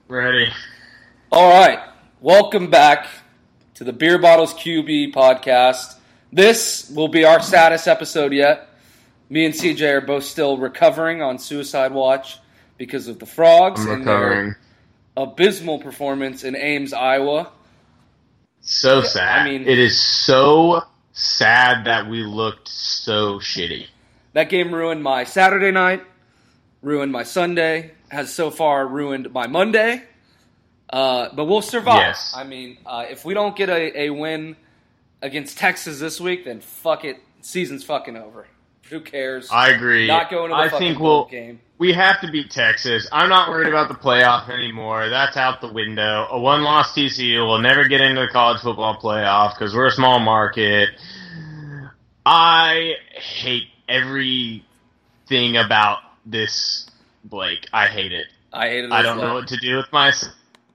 Ready. All right. Welcome back to the Beer Bottles QB podcast. This will be our saddest episode yet. Me and CJ are both still recovering on suicide watch because of the Frogs and their abysmal performance in Ames, Iowa. So sad. I mean, it is so sad that we looked so shitty. That game ruined my Saturday night, ruined my Sunday, has so far ruined my Monday. But we'll survive. Yes. I mean, if we don't get a win against Texas this week, then fuck it. Season's fucking over. Who cares? I agree. Not going to the fucking bowl game. We have to beat Texas. I'm not worried about the playoff anymore. That's out the window. A one-loss TCU will never get into the college football playoff because we're a small market. I hate everything about this, Blake. I hate it. I hate it. I don't know what to do with myself.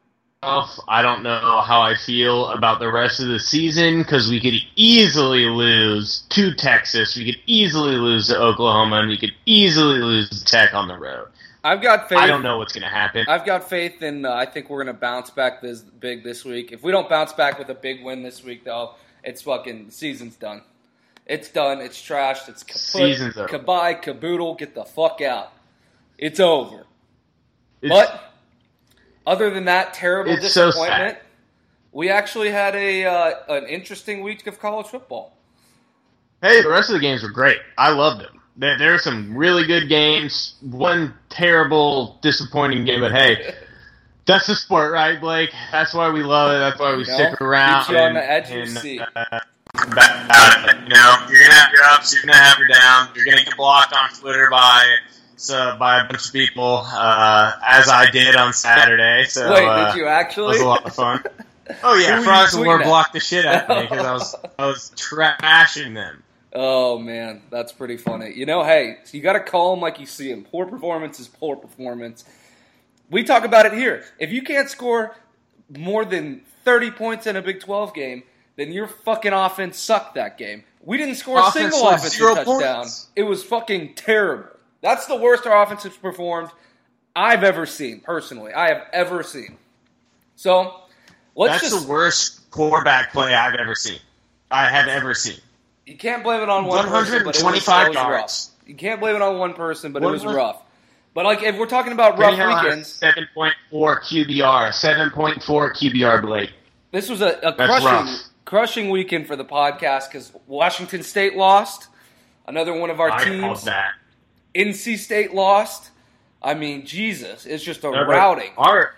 I don't know how I feel about the rest of the season because we could easily lose to Texas. We could easily lose to Oklahoma, and we could easily lose to Tech on the road. I've got faith. I don't know what's going to happen. I've got faith in. I think we're going to bounce back big this week. If we don't bounce back with a big win this week, though, it's fucking the season's done. It's done. It's trashed. It's kaput. Season's over. Goodbye, caboodle. Get the fuck out. It's over. But other than that terrible disappointment, we actually had an interesting week of college football. Hey, the rest of the games were great. I loved them. There are some really good games. One terrible, disappointing game, but hey, that's the sport, right, Blake? That's why we love it. That's why we stick around. Keeps you on the edge of your seat. You're going to have your ups, you're going to have your downs. You're going to get blocked on Twitter by a bunch of people, as I did on Saturday. So, wait, did you actually? It was a lot of fun. Oh yeah, Frogs and War blocked the shit out of me because I was trashing them. Oh man, that's pretty funny. You know, hey, so you got to call them like you see them. Poor performance is poor performance. We talk about it here. If you can't score more than 30 points in a Big 12 game, then your fucking offense sucked that game. We didn't score a single offensive touchdown. It was fucking terrible. That's the worst our offense has performed I've ever seen, personally. I have ever seen. So, That's the worst quarterback play I've ever seen. I have ever seen. You can't blame it on one person, but it was rough. You can't blame it on one person, but it was rough. But like, if we're talking about rough weekends, 7.4 QBR, 7.4 QBR, Blake. This was a crushing weekend for the podcast because Washington State lost. Another one of our teams. Called that. NC State lost. I mean, Jesus, it's just a routing.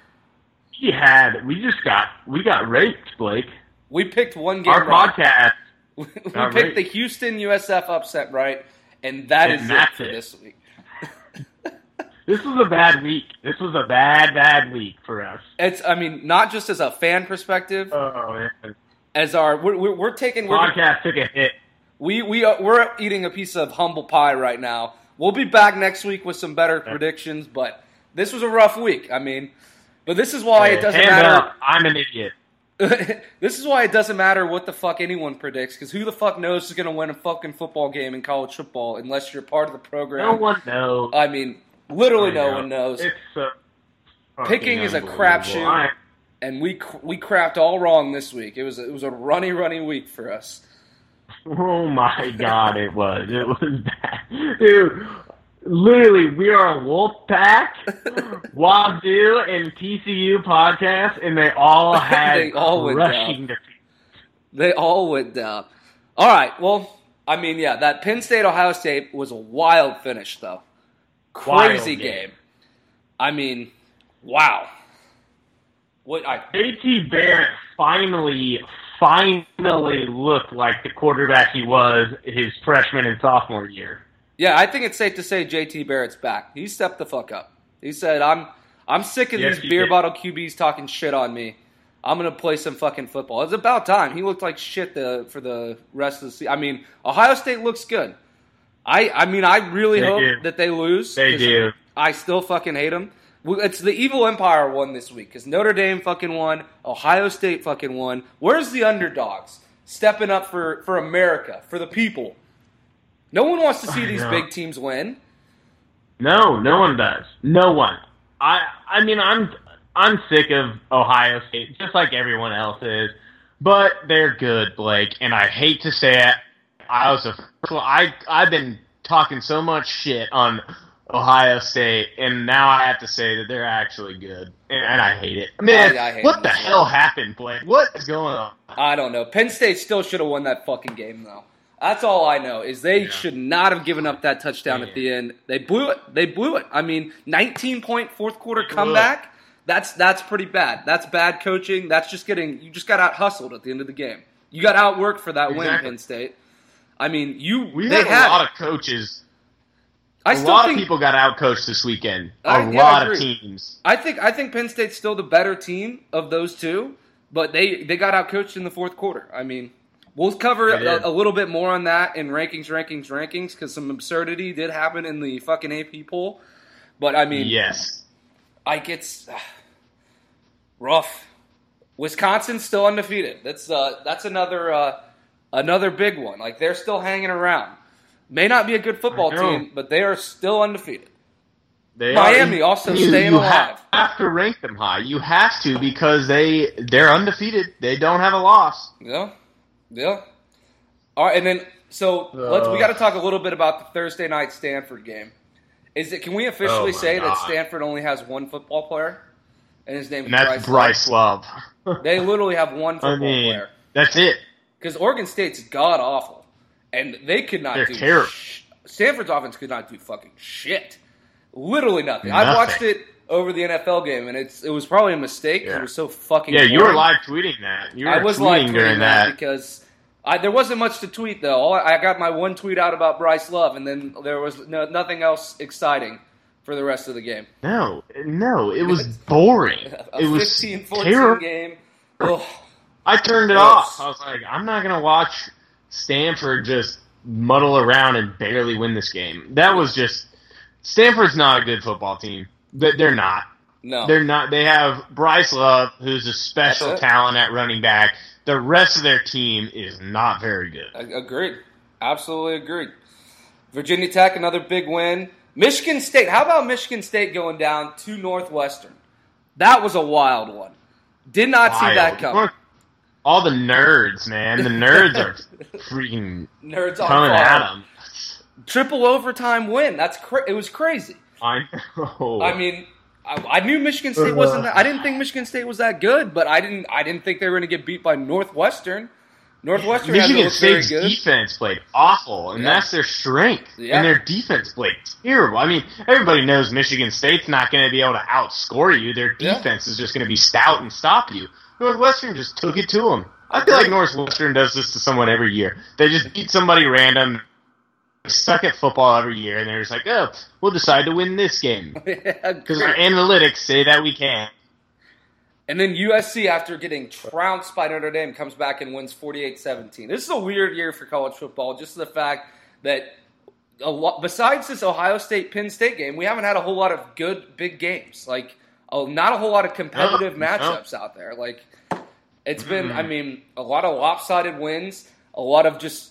We got raped, Blake. We picked one game. Our podcast. We picked the Houston USF upset right, and that's it for this week. This was a bad week. This was a bad week for us. Not just as a fan perspective. Oh man. As we're taking podcast took a hit. We're eating a piece of humble pie right now. We'll be back next week with some better predictions, but this was a rough week. But this is why it doesn't matter. I'm an idiot. This is why it doesn't matter what the fuck anyone predicts, because who the fuck knows who's going to win a fucking football game in college football unless you're part of the program. No one knows. Literally no one knows. It's Picking is a crapshoot, and we crapped all wrong this week. It was a runny week for us. Oh my God, it was bad. Dude, literally, we are a wolf pack, Wazoo, and TCU podcast, and they all had crushing defeat. They all went down. All right, well, that Penn State-Ohio State was a wild finish, though. Crazy game. Wow. JT Barrett finally looked like the quarterback he was his freshman and sophomore year. Yeah, I think it's safe to say JT Barrett's back. He stepped the fuck up. He said, I'm sick of these beer bottle QBs talking shit on me. I'm going to play some fucking football. It's about time. He looked like shit for the rest of the season. Ohio State looks good. I really hope that they lose. They do. I still fucking hate them. It's the evil empire won this week because Notre Dame fucking won. Ohio State fucking won. Where's the underdogs stepping up for America, for the people? No one wants to see these big teams win. No one does. No one. I'm sick of Ohio State, just like everyone else is. But they're good, Blake, and I hate to say it. I've been talking so much shit on Ohio State, and now I have to say that they're actually good, and I hate it. Man, I hate what the hell happened, Blake? What is going on? I don't know. Penn State still should have won that fucking game, though. That's all I know, is they should not have given up that touchdown at the end. They blew it. I mean, 19-point fourth-quarter comeback. That's pretty bad. That's bad coaching. That's just you just got out-hustled at the end of the game. You got outworked for that win, Penn State. I mean, we had a lot of coaches. A lot of people got outcoached this weekend. A lot of teams. I think Penn State's still the better team of those two, but they got outcoached in the fourth quarter. I mean, we'll cover a little bit more on that in rankings, because some absurdity did happen in the fucking AP poll. But I mean, yes. It's rough. Wisconsin's still undefeated. That's another big one. Like, they're still hanging around. May not be a good football team, but they are still undefeated. Miami also staying alive. You have to rank them high. You have to, because they're undefeated. They don't have a loss. Yeah. All right, and then we got to talk a little bit about the Thursday night Stanford game. Can we officially say that Stanford only has one football player, and his name is Bryce Love? They literally have one football player. That's it. Because Oregon State's god awful, and they could not. They're terrible. Stanford's offense could not do fucking shit. Literally nothing. I watched it over the NFL game, and it was probably a mistake. Yeah. It was so fucking. Yeah, you were live tweeting that. I was live tweeting during that because there wasn't much to tweet though. I got my one tweet out about Bryce Love, and then there was nothing else exciting for the rest of the game. No, it was boring. It was 15-14 terrible game. Ugh. I turned it off. I was like, I'm not going to watch Stanford just muddle around and barely win this game. That was just... Stanford's not a good football team. They're not. No. They're not. They have Bryce Love, who's a special talent at running back. The rest of their team is not very good. Agreed. Absolutely agreed. Virginia Tech, another big win. Michigan State. How about Michigan State going down to Northwestern? That was a wild one. Did not see that coming. All the nerds, man. The nerds are freaking coming at them. Triple overtime win. It was crazy. I know. I mean, I knew Michigan State wasn't that. I didn't think Michigan State was that good, but I didn't think they were going to get beat by Northwestern. Michigan State's defense played awful, and that's their strength. Yeah. And their defense played terrible. I mean, everybody knows Michigan State's not going to be able to outscore you. Their defense is just going to be stout and stop you. Northwestern just took it to them. I feel like Northwestern does this to someone every year. They just beat somebody random, suck at football every year, and they're just like, oh, we'll decide to win this game. Because our analytics say that we can. And then USC, after getting trounced by Notre Dame, comes back and wins 48-17. This is a weird year for college football, just the fact that besides this Ohio State-Penn State game, we haven't had a whole lot of good big games. Like, not a whole lot of competitive matchups out there. Like, it's been, I mean, a lot of lopsided wins, a lot of just,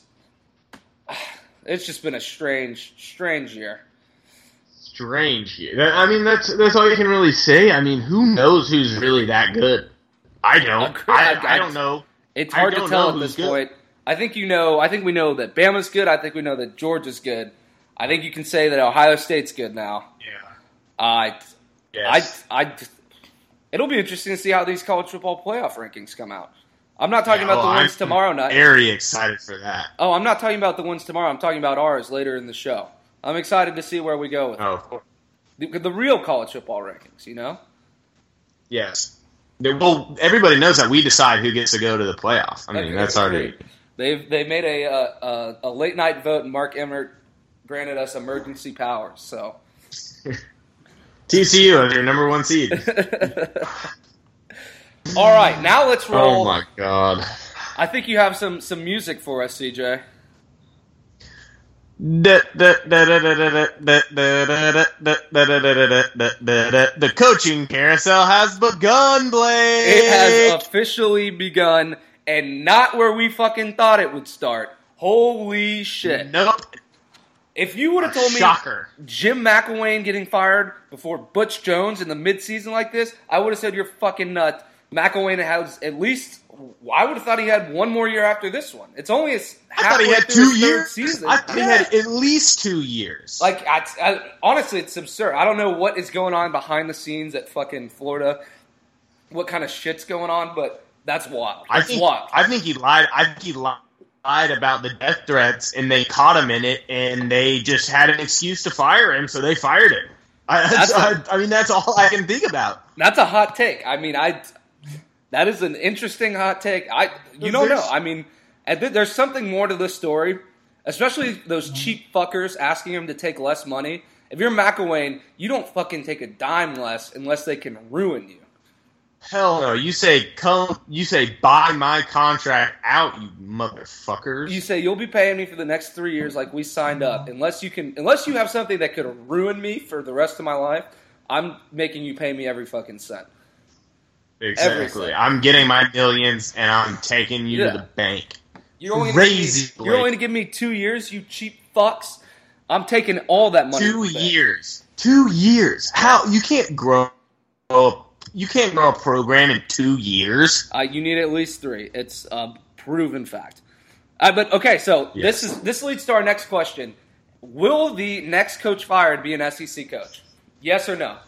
it's just been a strange year. Strange year. I mean, that's all you can really say. I mean, who knows who's really that good? I don't. I don't know. It's hard to tell at this point. I think we know that Bama's good. I think we know that Georgia's good. I think you can say that Ohio State's good now. Yeah. Yes. It'll be interesting to see how these college football playoff rankings come out. I'm not talking about the ones tomorrow night. I'm very excited for that. Oh, I'm not talking about the ones tomorrow. I'm talking about ours later in the show. I'm excited to see where we go with it. Of course. The real college football rankings, you know? Yes. Well, everybody knows that we decide who gets to go to the playoff. I mean, that's already... They made a late night vote, and Mark Emmert granted us emergency powers, so... TCU is your number one seed. All right, now let's roll. Oh my God! I think you have some music for us, CJ. The coaching carousel has begun, Blake. It has officially begun, and not where we fucking thought it would start. Holy shit! Nope. If you would have told me Shocker. Jim McElwain getting fired before Butch Jones in the midseason like this, I would have said you're fucking nuts. McElwain has at least, I would have thought he had one more year after this one. It's only I thought he had through 2 his years. third season. I thought he had at least 2 years. Like, honestly, it's absurd. I don't know what is going on behind the scenes at fucking Florida, what kind of shit's going on, but that's wild. I think he lied. I think he lied about the death threats, and they caught him in it, and they just had an excuse to fire him, so they fired him. I mean, that's all I can think about. That's a hot take. I mean, that is an interesting hot take. You don't know. I mean, there's something more to this story, especially those cheap fuckers asking him to take less money. If you're McElwain, you don't fucking take a dime less unless they can ruin you. Hell no! You say buy my contract out, you motherfuckers. You say you'll be paying me for the next 3 years like we signed up. Unless you have something that could ruin me for the rest of my life, I'm making you pay me every fucking cent. Exactly. I'm getting my millions and I'm taking you to the bank. You're only going to give me 2 years, you cheap fucks. I'm taking all that money. 2 years. 2 years. How you can't grow up. You can't grow a program in 2 years. You need at least 3. It's a proven fact. But okay, so yes. This leads to our next question: will the next coach fired be an SEC coach? Yes or no?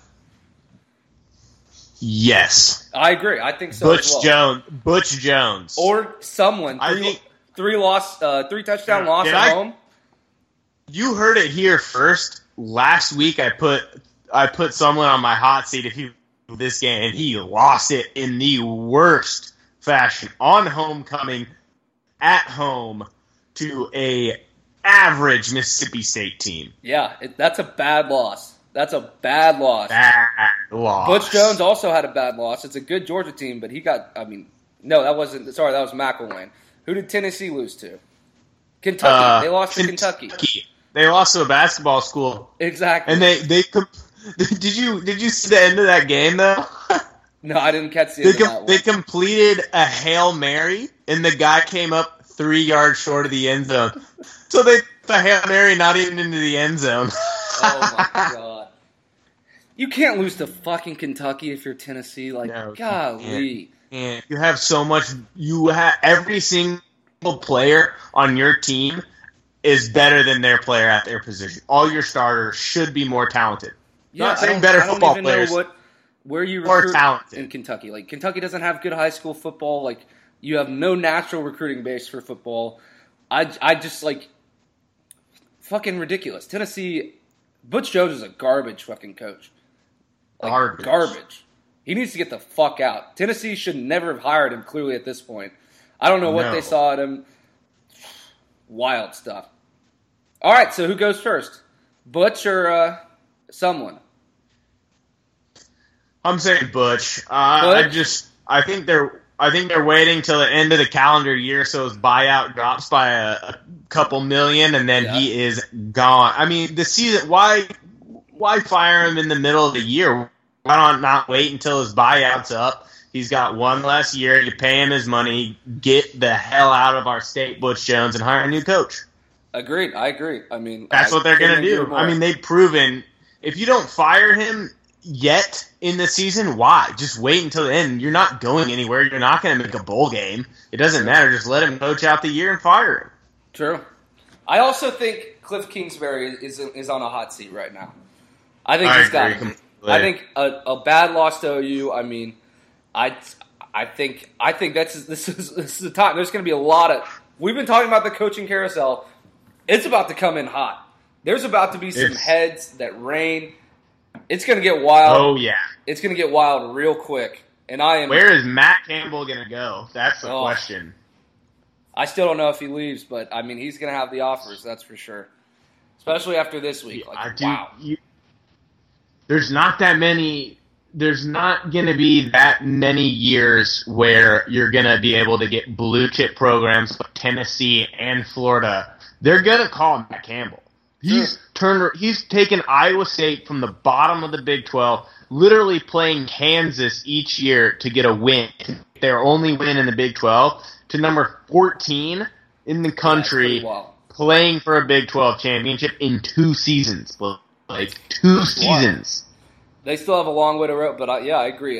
Yes. I agree. I think so. Butch Jones, or someone. Three touchdown loss at home. You heard it here first. Last week, I put someone on my hot seat if he. This game, and he lost it in the worst fashion on homecoming at home to a average Mississippi State team. Yeah, that's a bad loss. That's a bad loss. Bad loss. Butch Jones also had a bad loss. It's a good Georgia team, but he got. I mean, no, that wasn't. Sorry, that was McElwain. Who did Tennessee lose to? Kentucky. They lost to Kentucky. They lost to a basketball school. Exactly. And they. Did you see the end of that game though? No, I didn't catch the end of that one. They completed a Hail Mary, and the guy came up 3 yards short of the end zone. So the Hail Mary not even into the end zone. Oh my god! You can't lose to fucking Kentucky if you're Tennessee. Like, no, golly. You have so much. You have every single player on your team is better than their player at their position. All your starters should be more talented. Yeah, not saying better football players. Know where you more recruit talented in Kentucky. Like, Kentucky doesn't have good high school football. Like, you have no natural recruiting base for football. I just like fucking ridiculous. Tennessee, Butch Jones is a garbage fucking coach. Like, garbage. He needs to get the fuck out. Tennessee should never have hired him. Clearly, at this point, I don't know what they saw at him. Wild stuff. All right, so who goes first? Butch or someone? I'm saying Butch. I think they're waiting till the end of the calendar year so his buyout drops by a couple million and then he is gone. I mean, the season. Why fire him in the middle of the year? Why not wait until his buyout's up? He's got one less year. You pay him his money. Get the hell out of our state, Butch Jones, and hire a new coach. Agreed. I agree. I mean, that's what they're going to do. I mean, they've proven if you don't fire him yet in the season, why? Just wait until the end. You're not going anywhere. You're not going to make a bowl game. It doesn't matter. Just let him coach out the year and fire him. True. I also think Cliff Kingsbury is on a hot seat right now. I think he's got it. I think a bad loss to OU. I mean, I think this is the time. There's going to be a lot of. We've been talking about the coaching carousel. It's about to come in hot. There's about to be some heads that rain. It's going to get wild. Oh, yeah. It's going to get wild real quick. And Where is Matt Campbell going to go? That's the question. I still don't know if he leaves, but, I mean, he's going to have the offers, that's for sure. Especially after this week. Wow. There's not going to be that many years where you're going to be able to get blue chip programs like Tennessee and Florida. They're going to call Matt Campbell. He's taken Iowa State from the bottom of the Big 12, literally playing Kansas each year to get a win, their only win in the Big 12, to number 14 in the country, playing for a Big 12 championship in 2 seasons. Like 2 seasons. They still have a long way to go, but I agree.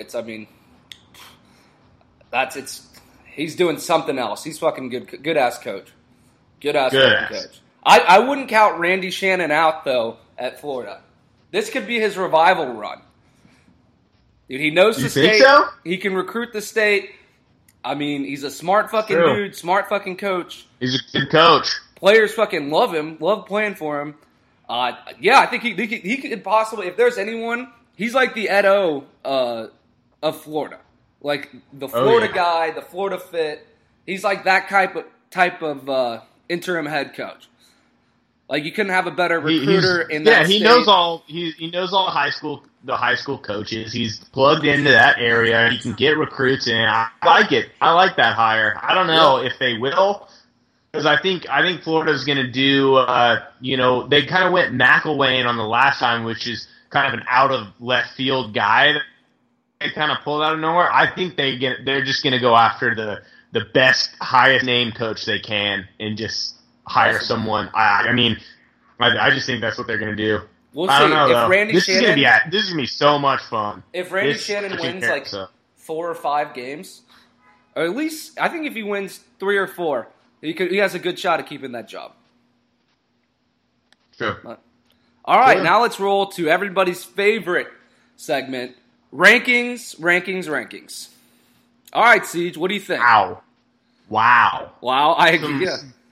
He's doing something else. He's fucking good ass coach. Good ass coach. I wouldn't count Randy Shannon out though at Florida. This could be his revival run. Dude, he knows the state. Think so? He can recruit the state. I mean, he's a smart fucking dude, smart fucking coach. He's a good coach. Players fucking love him, love playing for him. I think he could possibly, if there's anyone, he's like the Ed O of Florida. Like the Florida guy, the Florida fit. He's like that type of interim head coach. Like you couldn't have a better recruiter in that state. He knows all the high school coaches. He's plugged into that area. He can get recruits in. I like it. I like that hire. I don't know if they will, because I think Florida's going to do. They kind of went McElwain on the last time, which is kind of an out of left field guy that they kind of pulled out of nowhere. I think they're just going to go after the best, highest named coach they can and just hire someone. I just think that's what they're going to do. We'll see. I don't know, if Randy this Shannon, is gonna be so much fun. If Randy Shannon wins 4 or 5 games, or at least I think if he wins 3 or 4, he has a good shot at keeping that job. Sure. All right, now let's roll to everybody's favorite segment: rankings. All right, Siege, what do you think? Wow. I agree.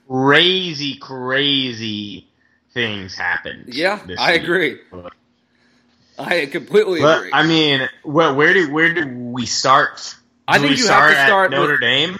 Crazy things happened. Yeah, I agree. I completely agree. I mean, where do we start? I think you have to start at Notre Dame.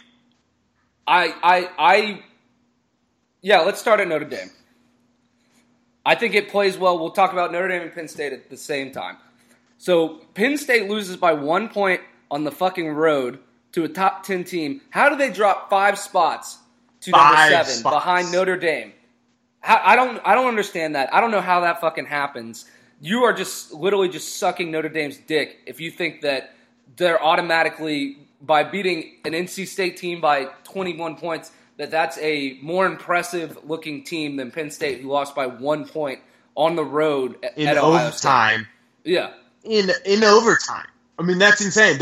Let's start at Notre Dame. I think it plays well. We'll talk about Notre Dame and Penn State at the same time. So Penn State loses by 1 point on the fucking road to a top 10 team. How do they drop 5 spots to number 7 behind Notre Dame? I don't understand that. I don't know how that fucking happens. You are just literally just sucking Notre Dame's dick if you think that they're automatically, by beating an NC State team by 21 points, that's a more impressive looking team than Penn State, who lost by 1 point on the road at Ohio overtime. State. Yeah. In overtime. I mean, that's insane.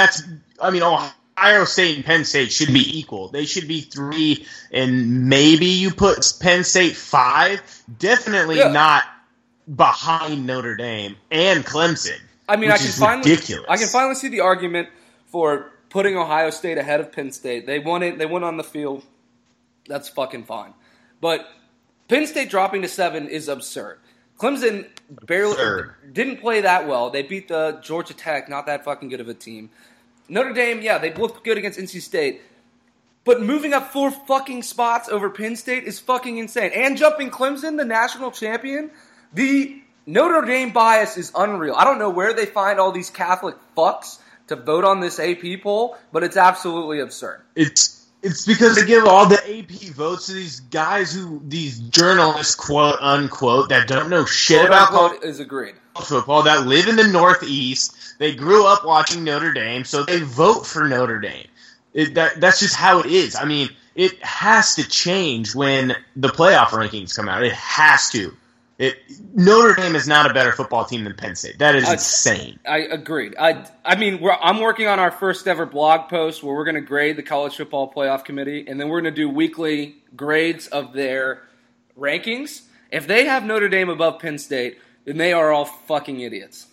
Ohio State and Penn State should be equal. They should be 3, and maybe you put Penn State 5. Definitely not behind Notre Dame and Clemson. I mean, ridiculous. I can finally see the argument for putting Ohio State ahead of Penn State. They won it. They went on the field. That's fucking fine. But Penn State dropping to 7 is absurd. Clemson didn't play that well. They beat the Georgia Tech, not that fucking good of a team. Notre Dame, they looked good against NC State. But moving up 4 fucking spots over Penn State is fucking insane. And jumping Clemson, the national champion, the Notre Dame bias is unreal. I don't know where they find all these Catholic fucks to vote on this AP poll, but it's absolutely absurd. It's because they give all the AP votes to these guys these journalists, quote unquote, that don't know shit about college football, that live in the Northeast. They grew up watching Notre Dame, so they vote for Notre Dame. That's just how it is. I mean, it has to change when the playoff rankings come out. It has to. Notre Dame is not a better football team than Penn State. That is insane. I agreed. I'm working on our first ever blog post where we're going to grade the College Football Playoff Committee, and then we're going to do weekly grades of their rankings. If they have Notre Dame above Penn State, then they are all fucking idiots.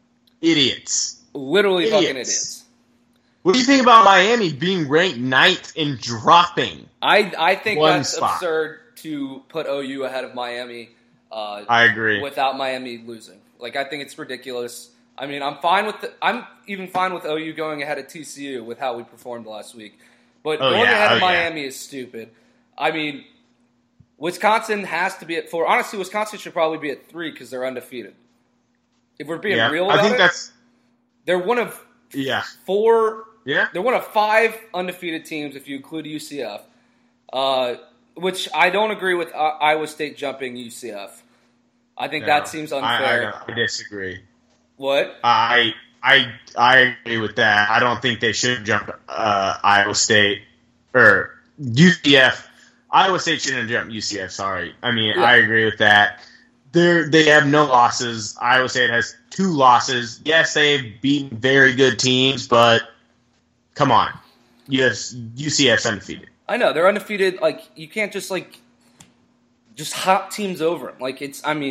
Literally fucking idiots. What do you think about Miami being ranked 9th and dropping? I think that's spot. absurd to put OU ahead of Miami. I agree. Without Miami losing, I think it's ridiculous. I mean, I'm even fine with OU going ahead of TCU with how we performed last week, but going ahead of Miami is stupid. I mean, Wisconsin has to be at 4. Honestly, Wisconsin should probably be at 3 because they're undefeated. If we're being real about they're one of 4. Yeah, they're one of 5 undefeated teams if you include UCF. Which I don't agree with Iowa State jumping UCF. I think that seems unfair. I disagree. What? I agree with that. I don't think they should jump Iowa State or UCF Iowa State shouldn't have jumped UCF. Sorry. I mean, I agree with that. They have no losses. Iowa State has 2 losses. Yes, they've beaten very good teams, but come on. Yes, UCF's undefeated. I know they're undefeated. Like you can't just hop teams over. Like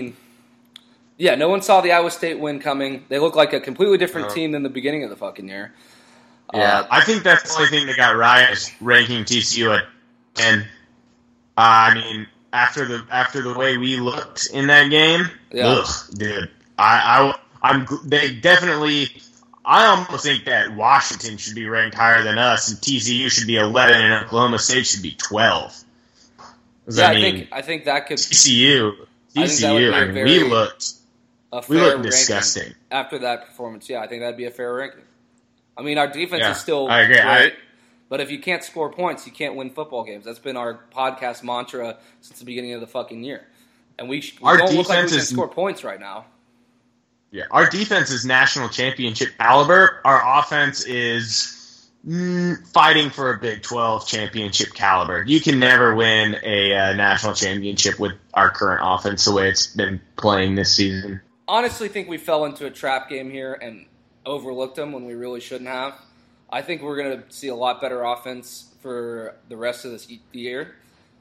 no one saw the Iowa State win coming. They look like a completely different team than the beginning of the fucking year. Yeah, I think that's the only thing that got Ryan is ranking TCU at 10. I mean, after the way we looked in that game, dude, they definitely. I almost think that Washington should be ranked higher than us, and TCU should be 11, and Oklahoma State should be 12. Yeah, I think that could TCU. We looked disgusting after that performance. Yeah, I think that'd be a fair ranking. I mean, our defense is still I agree. great, but if you can't score points, you can't win football games. That's been our podcast mantra since the beginning of the fucking year, and we don't look like we can score points right now. Yeah, our defense is national championship caliber. Our offense is fighting for a Big 12 championship caliber. You can never win a national championship with our current offense the way it's been playing this season. Honestly, think we fell into a trap game here and overlooked them when we really shouldn't have. I think we're going to see a lot better offense for the rest of this year.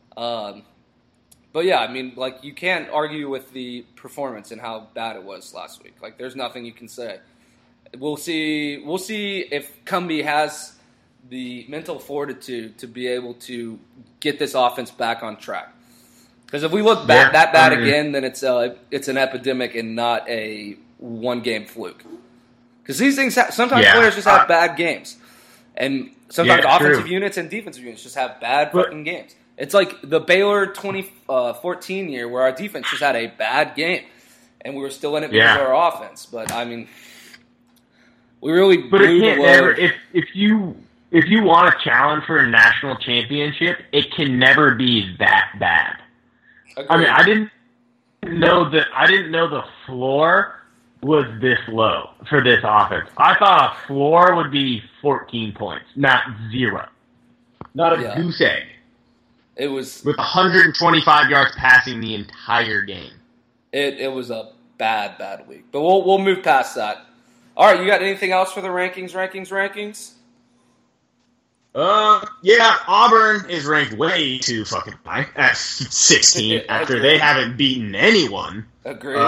But yeah, I mean, like, you can't argue with the performance and how bad it was last week. Like, there's nothing you can say. We'll see if Cumbie has the mental fortitude to be able to get this offense back on track. Because if we look that bad again, then it's an epidemic and not a one-game fluke. Because these things, sometimes players just have bad games. And sometimes offensive units and defensive units just have bad fucking games. It's like the Baylor 2014 year where our defense just had a bad game, and we were still in it because of our offense. But I mean, we really blew the load. If you want a challenge for a national championship, it can never be that bad. Agreed. I mean, I didn't know the floor was this low for this offense. I thought a floor would be 14 points, not 0, not a goose egg. It was with 125 yards passing the entire game. It was a bad week, but we'll move past that. All right, you got anything else for the rankings? Auburn is ranked way too fucking high at 16 after they haven't beaten anyone. Agreed.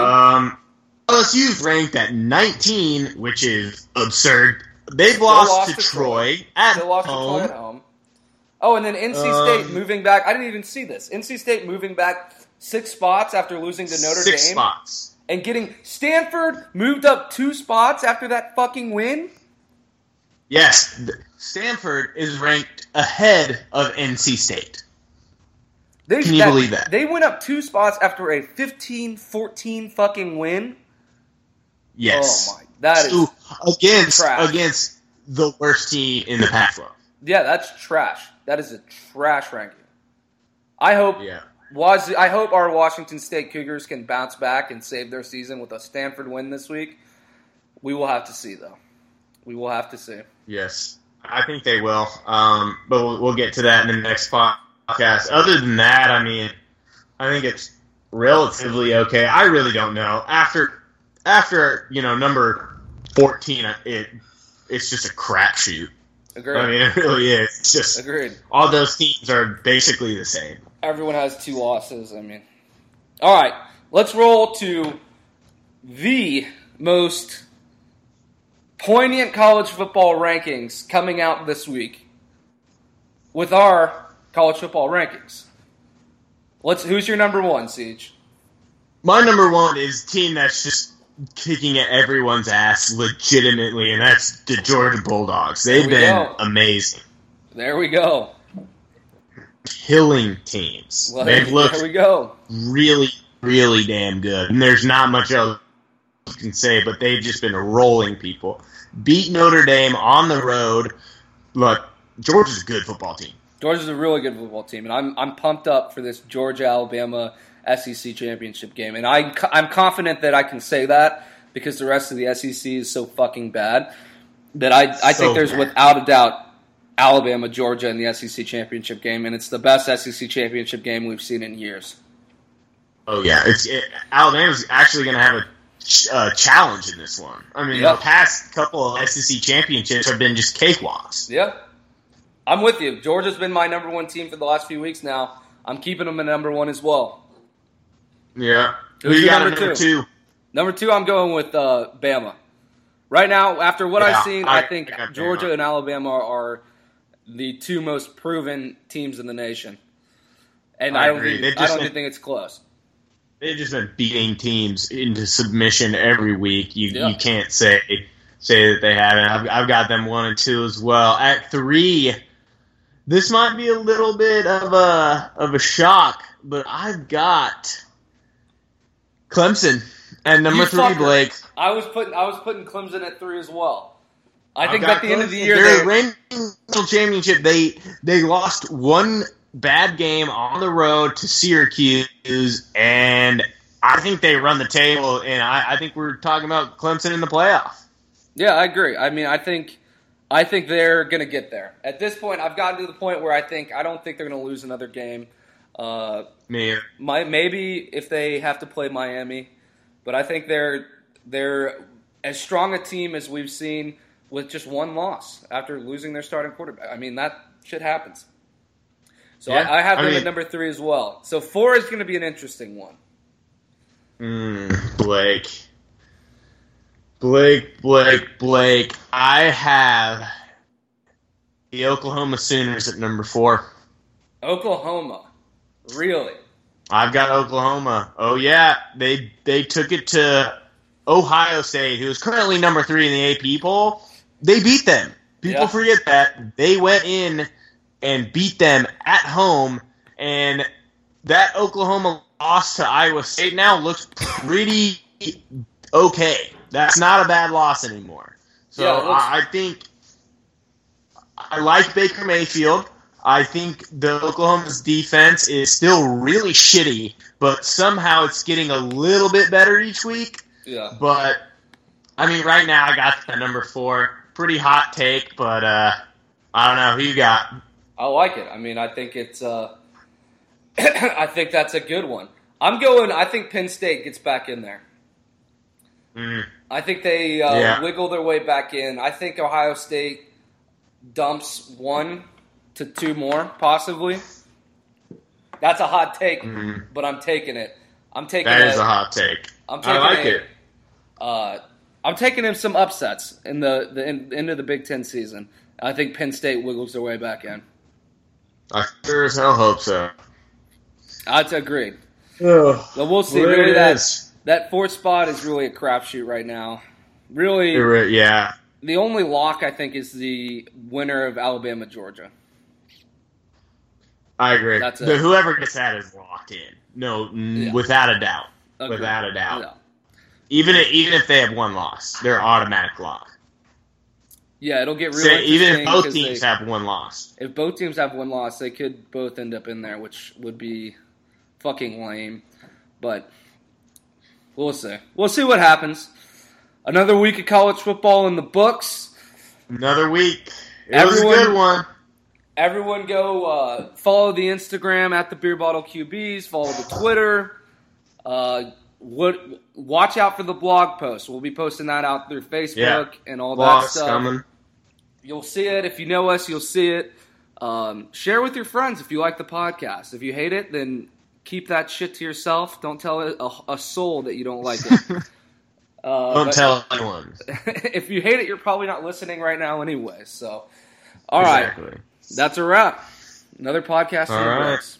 LSU's ranked at 19, which is absurd. They've lost to Troy at home. Oh, and then NC State moving back. I didn't even see this. NC State moving back 6 spots after losing to Notre Dame. 6 spots. And getting Stanford moved up 2 spots after that fucking win? Yes. Stanford is ranked ahead of NC State. Can you believe that? They went up 2 spots after a 15-14 fucking win? Yes. Oh, my. That is against the worst team in the Pac-12. Yeah, that's trash. That is a trash ranking. I hope our Washington State Cougars can bounce back and save their season with a Stanford win this week. We will have to see, though. We will have to see. Yes, I think they will. But we'll get to that in the next podcast. Other than that, I mean, I think it's relatively okay. I really don't know. After number 14, it's just a crapshoot. Agreed. I mean, it really is. It's just agreed. All those teams are basically the same. Everyone has 2 losses. I mean, all right. Let's roll to the most poignant college football rankings coming out this week with our college football rankings. Who's your number 1, Siege? My number 1 is a team that's just kicking at everyone's ass legitimately, and that's the Georgia Bulldogs. They've been amazing. There we go. Killing teams. Well, they've looked really, really damn good. And there's not much else you can say, but they've just been rolling people. Beat Notre Dame on the road. Look, Georgia's a good football team. Georgia's a really good football team, and I'm pumped up for this Georgia-Alabama SEC championship game. And I'm confident that I can say that because the rest of the SEC is so fucking bad that I think there's without a doubt Alabama, Georgia in the SEC championship game, and it's the best SEC championship game we've seen in years. Oh yeah, Alabama's actually going to have a challenge in this one. I mean, the past couple of SEC championships have been just cakewalks. Yeah, I'm with you. Georgia's been my number one team for the last few weeks now. I'm keeping them at number one as well. Yeah. Who you got at number two? Number two, I'm going with Bama. Right now, after what I've seen, I think Georgia and Alabama are the two most proven teams in the nation. And I don't think it's close. They've just been beating teams into submission every week. You can't say that they haven't. I've got them 1 and 2 as well. At 3, this might be a little bit of a shock, but I've got Clemson and number 3, Blake. I was putting Clemson at 3 as well. I think at the end of the year, their reigning national championship, they lost one bad game on the road to Syracuse, and I think they run the table. And I think we're talking about Clemson in the playoff. Yeah, I agree. I mean, I think they're going to get there. At this point, I've gotten to the point where I don't think they're going to lose another game. Maybe if they have to play Miami, but I think they're as strong a team as we've seen with just one loss after losing their starting quarterback. I mean, that shit happens. So yeah, I have them at number 3 as well. So 4 is going to be an interesting one. Blake. I have the Oklahoma Sooners at number 4. Oklahoma. Really? I've got Oklahoma. Oh, yeah. They took it to Ohio State, who is currently number 3 in the AP poll. They beat them. People forget that. They went in and beat them at home, and that Oklahoma loss to Iowa State now looks pretty okay. That's not a bad loss anymore. So I think I like Baker Mayfield. I think the Oklahoma's defense is still really shitty, but somehow it's getting a little bit better each week. Yeah. But, I mean, right now I got the number 4. Pretty hot take, but I don't know. Who you got? I like it. I mean, I think it's I think that's a good one. I think Penn State gets back in there. I think they wiggle their way back in. I think Ohio State dumps 1 to 2 more, possibly. That's a hot take, but I'm taking it. That is a hot take. I like it. I'm taking him some upsets in the end of the Big Ten season. I think Penn State wiggles their way back in. I sure as hell hope so. I'd agree. But we'll see. Really, that 4th spot is really a crapshoot right now. Really, yeah. The only lock, I think, is the winner of Alabama, Georgia. I agree. That's it. Whoever gets that is locked in. No, without a doubt. Agreed. Without a doubt. Yeah. Even if they have one loss, they're automatic lock. Yeah, it'll get really interesting. Even if both teams have one loss. If both teams have one loss, they could both end up in there, which would be fucking lame. But we'll see. We'll see what happens. Another week of college football in the books. Another week. It was a good one. Everyone go follow the Instagram at the Beer Bottle QBs. Follow the Twitter. Watch out for the blog post. We'll be posting that out through Facebook and all that stuff. Coming. You'll see it. If you know us, you'll see it. Share with your friends if you like the podcast. If you hate it, then keep that shit to yourself. Don't tell a soul that you don't like it. Don't tell anyone. If you hate it, you're probably not listening right now anyway. So, all right. That's a wrap. Another podcast in the books.